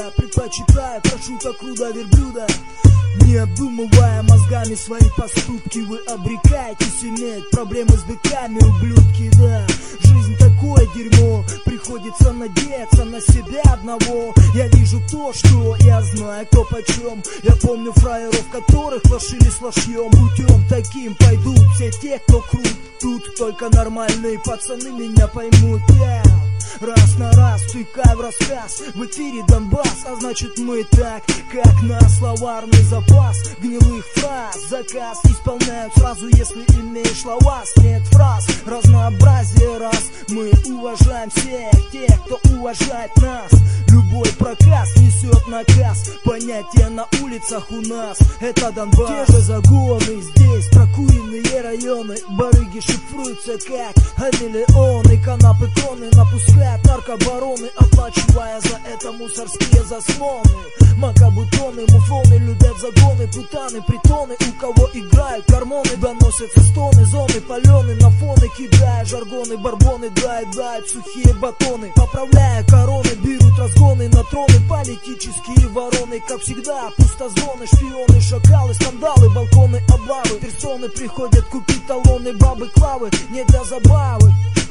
блюда, предпочитая прошуток руда верблюда. Не обдумывая мозгами свои поступки, вы обрекаетесь иметь проблемы с быками, ублюдки, да. Жизнь такое дерьмо, приходится надеяться на себя одного. Я вижу то, что я знаю, кто почем. Я помню фраеров, которых лошили с лошьем. Путем таким пойдут все те, кто крут. Тут только нормальные пацаны меня поймут. Я раз на раз втыкаю в рассказ. В эфире Донбасс, а значит мы так, как на словарный запас гнилых фраз. Заказ исполняют сразу, если имеешь лаваз. Нет фраз, разнообразие раз. Мы уважаем всех тех, кто уважает нас. Любой проказ несет наказ. Понятия на улицах у нас — это Донбасс. Те же загоны здесь, прокуренные районы. Барыги шифруются как хамелеоны. Канапы, кроны напускают наркобароны, оплачивая за это мусорские заслоны. Макабутоны, муфлоны любят загоны, путаны, притоны. У кого играют гормоны, доносятся стоны. Зоны палены на фоны, кидая жаргоны. Барбоны дают сухие батоны. Поправляя короны, берут разгоны на троны. Политические вороны, как всегда, пустозоны. Шпионы, шакалы, скандалы, балконы, облавы. Персоны приходят купить талоны, бабы, клавы, не для забавы.